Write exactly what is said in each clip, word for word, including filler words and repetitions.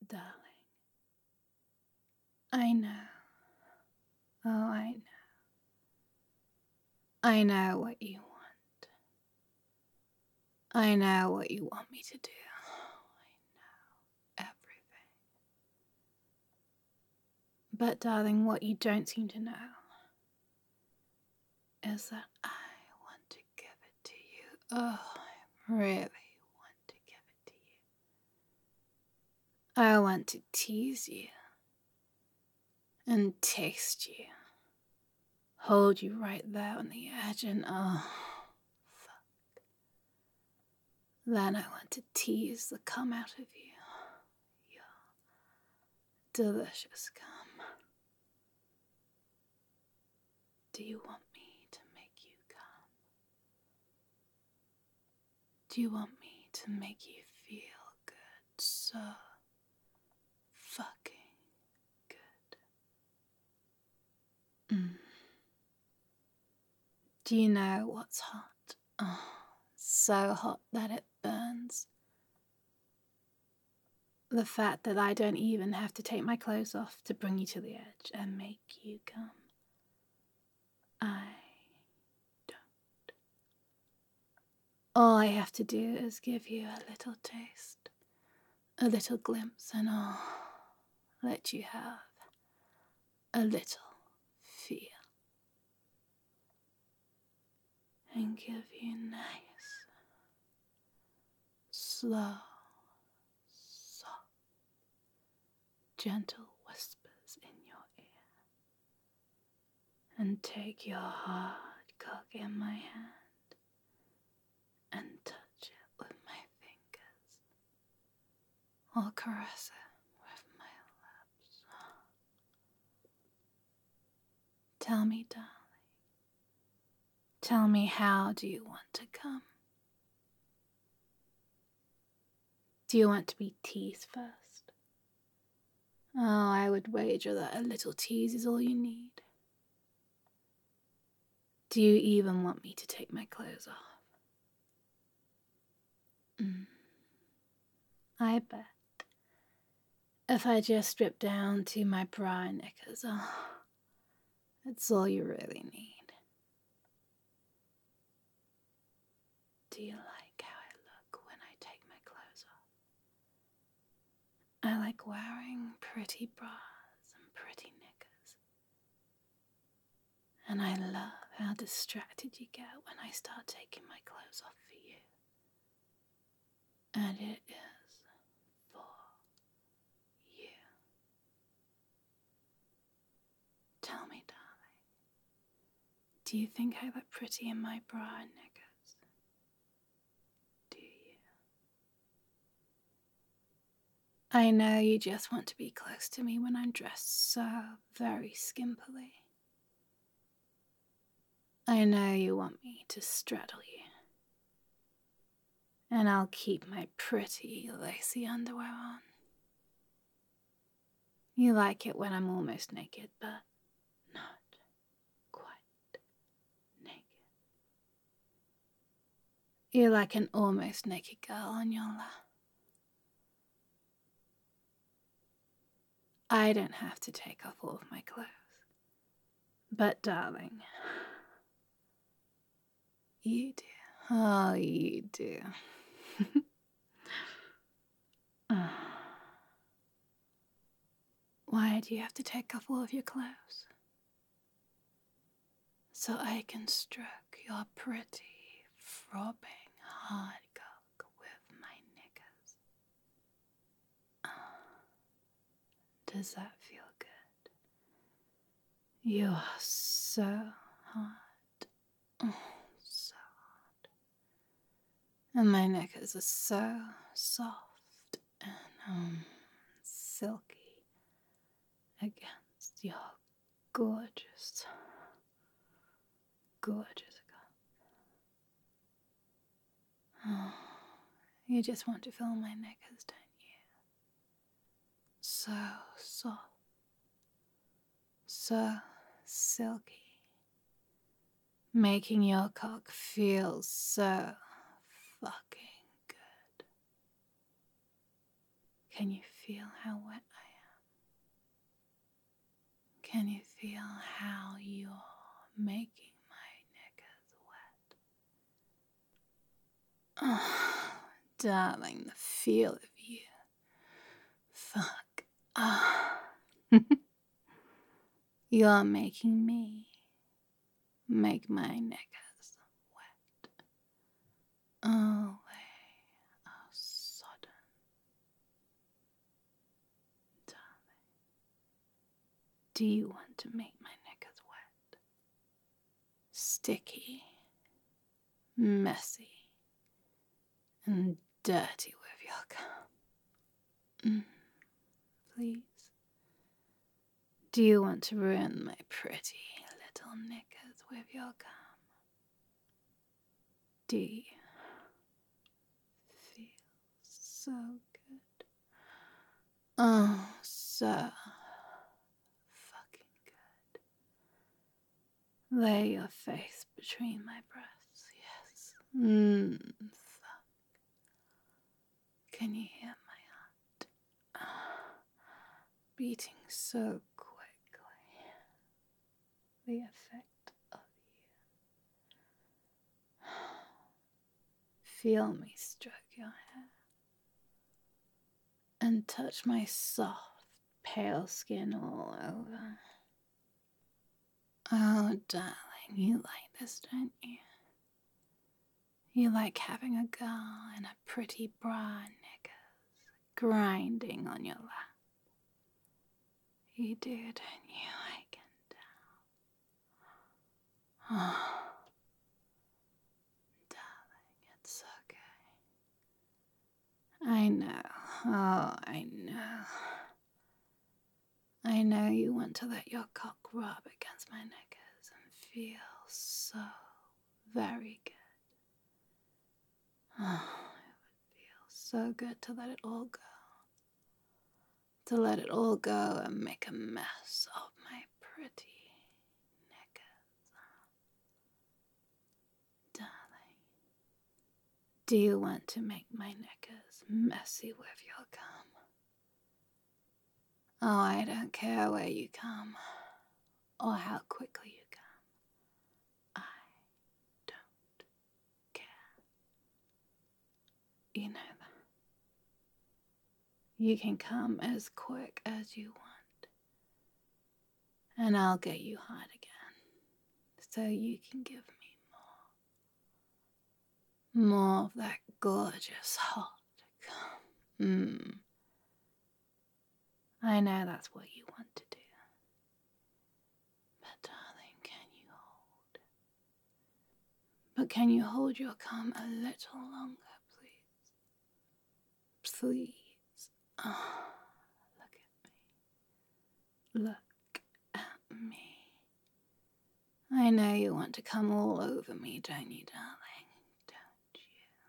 darling. I know. Oh, I know. I know what you want. I know what you want me to do. I know everything. But, darling, what you don't seem to know is that I want to give it to you. Oh, I really want to give it to you. I want to tease you and taste you. Hold you right there on the edge and oh, fuck. Then I want to tease the cum out of you. Your delicious cum. Do you want me to make you come? Do you want me to make you feel good? So fucking good. Mm. Do you know what's hot? Oh, so hot that it burns. The fact that I don't even have to take my clothes off to bring you to the edge and make you come. I don't. All I have to do is give you a little taste, a little glimpse, and I'll let you have a little feel. And give you nice, slow, soft, gentle whispers in your ear. And take your hard cock in my hand and touch it with my fingers, or caress it with my lips. Tell me, darling, tell me, how do you want to come? Do you want to be teased first? Oh, I would wager that a little tease is all you need. Do you even want me to take my clothes off? Mm. I bet if I just strip down to my bra and knickers, oh, that's all you really need. Do you like how I look when I take my clothes off? I like wearing pretty bras and pretty knickers. And I love how distracted you get when I start taking my clothes off for you. And it is for you. Tell me, darling, do you think I look pretty in my bra and knickers? Do you? I know you just want to be close to me when I'm dressed so very skimpily. I know you want me to straddle you. And I'll keep my pretty lacy underwear on. You like it when I'm almost naked, but not quite naked. You're like an almost naked girl on your lap. I don't have to take off all of my clothes. But darling, you do. Oh, you do. Why do you have to take off all of your clothes? So I can stroke your pretty, throbbing hard cock with my knickers. Does that feel good? You are so hot. Oh, so hot. And my knickers are so soft and um, silky against your gorgeous, gorgeous cock. Oh, you just want to feel my knickers, don't you? So soft. So silky, making your cock feel so fucking good. Can you feel how wet I am? Can you feel how you're making my knickers wet? Oh, darling, the feel of you. Fuck. Ah. You're making me make my knickers wet. Oh, they are sodden. Darling, do you want to make my knickers wet? Sticky, messy, and dirty with your cum. Mm, please. Do you want to ruin my pretty little knickers with your cum? Do you feel so good? Oh, so fucking good. Lay your face between my breasts, yes. Mmm, fuck. Can you hear my heart? Beating so quickly. The effect of you. Feel me stroke your hair and touch my soft, pale skin all over. Oh, darling, you like this, don't you? You like having a girl in a pretty bra knickers grinding on your lap. You do, don't you? I can tell. Oh, darling, it's okay. I know. Oh, I know. I know you want to let your cock rub against my knickers and feel so very good. Oh, it would feel so good to let it all go. To let it all go and make a mess of my pretty knickers. Darling, do you want to make my knickers messy with your cum? Oh, I don't care where you come or how quickly you come. I don't care. You know that. You can come as quick as you want, and I'll get you hard again, so you can give me more. More of that gorgeous hot cum. Mmm. I know that's what you want to do. But darling, can you hold? But can you hold your cum a little longer, please? Please. Oh, look at me. Look at me. I know you want to come all over me, don't you, darling? Don't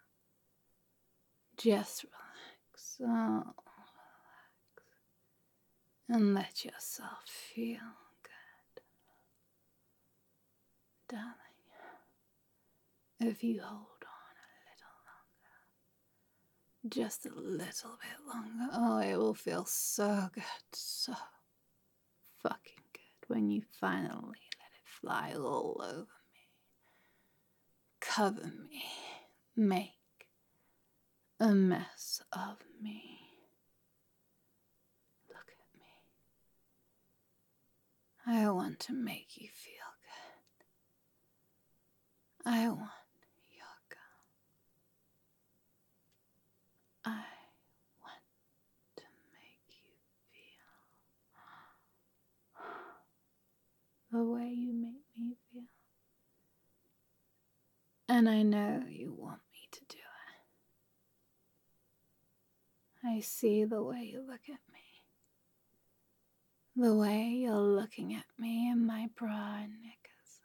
you? Just relax. Oh, relax. And let yourself feel good. Darling, if you hold on a little longer, just a little bit longer, oh, it will feel so good, so fucking good when you finally let it fly all over me. Cover me. Make a mess of me. Look at me. I want to make you feel good. I want your girl. I want to make you feel the way you make me feel. And I know you want me to do it. I see the way you look at me. The way you're looking at me in my bra and knickers.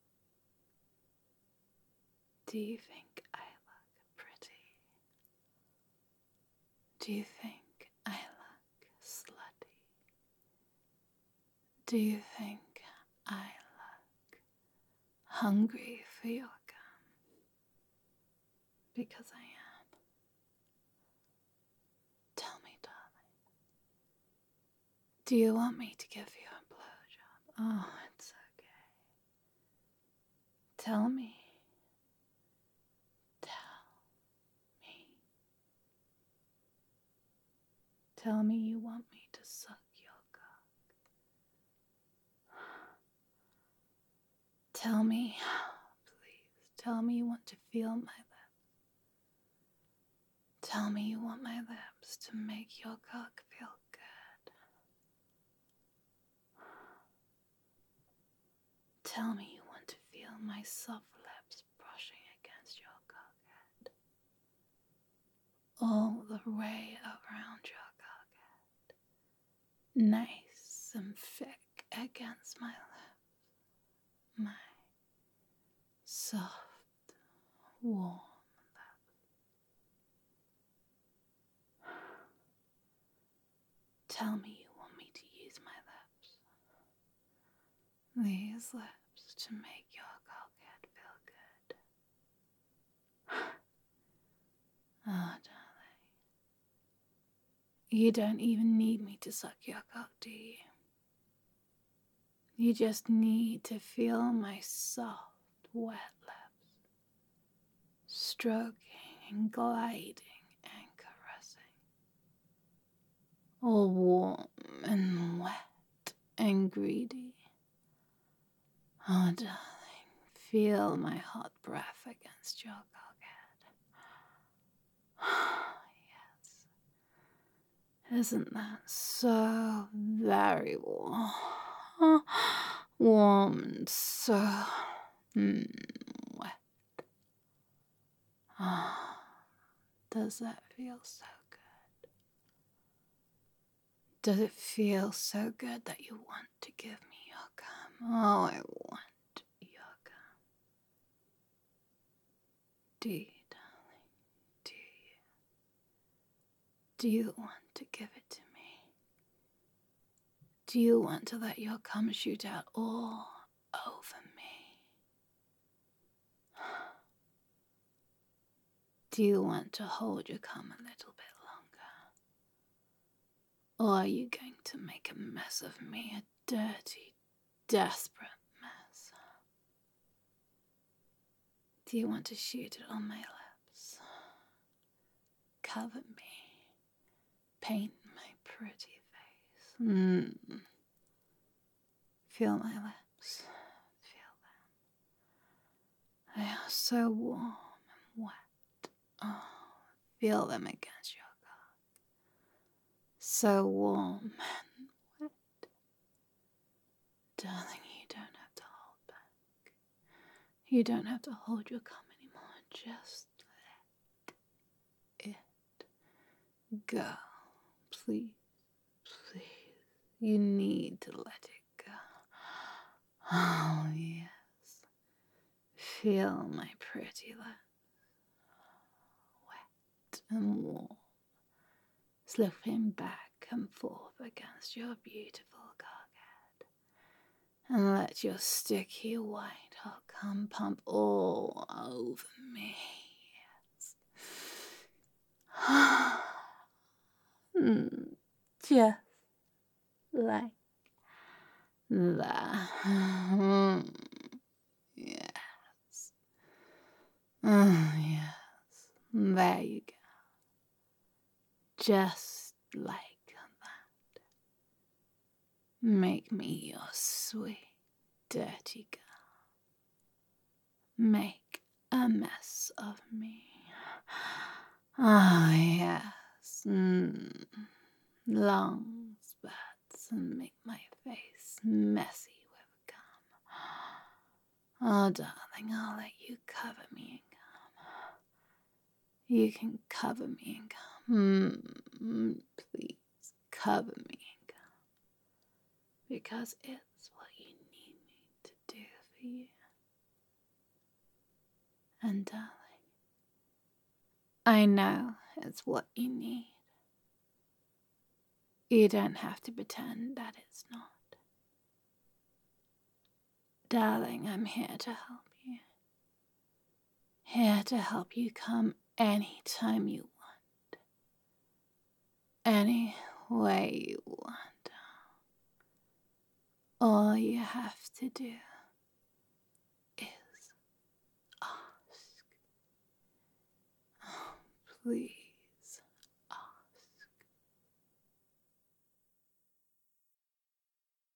Do you think I look pretty? Do you think I look slutty? Do you think I look hungry for your cum? Because I am. Tell me, darling. Do you want me to give you a blowjob? Oh, it's okay. Tell me. Tell me. Tell me you want me to suck your cock. Tell me, please, tell me you want to feel my lips. Tell me you want my lips to make your cock feel good. Tell me you want to feel my soft lips brushing against your cock head. All the way around your cock head. Nice and thick against my lips. My soft, warm lips. Tell me you want me to use my lips. These lips to make your cockhead feel good. Oh, darling. You don't even need me to suck your cock, do you? You just need to feel my soft, wet lips, stroking and gliding and caressing, all warm and wet and greedy. Oh, darling, feel my hot breath against your cockhead. Yes. Isn't that so very warm? Warm and so mm, wet. Oh, does that feel so good? Does it feel so good that you want to give me your cum? Oh, I want your cum. Do you, darling? Do you? Do you want to give it to me? Do you want to let your cum shoot out all over me? Do you want to hold your cum a little bit longer? Or are you going to make a mess of me, a dirty, desperate mess? Do you want to shoot it on my lips? Cover me. Paint my pretty face. Mm. Feel my lips. Feel them. They are so warm and wet. Oh, feel them against your cock. So warm and wet. Darling, you don't have to hold back. You don't have to hold your cum anymore. Just let it go. Please, please. You need to let it go. Oh, yes. Feel my pretty lips. Wet and warm. Slipping back and forth against your beautiful cockhead. And let your sticky white hot cum pump all over me. Yes. mm, just like that. Mm, yes. Oh, yes. There you go. Just like that. Make me your sweet, dirty girl. Make a mess of me. Ah, oh, yes. Mm. Long spats and make my face messy with cum. Oh, darling, I'll let you cover me in cum. You can cover me in cum. Mm, please, cover me in cum. Because it's what you need me to do for you. And darling, I know it's what you need. You don't have to pretend that it's not. Darling, I'm here to help you. Here to help you come anytime you want. Any way you want. All you have to do is ask. Oh, please.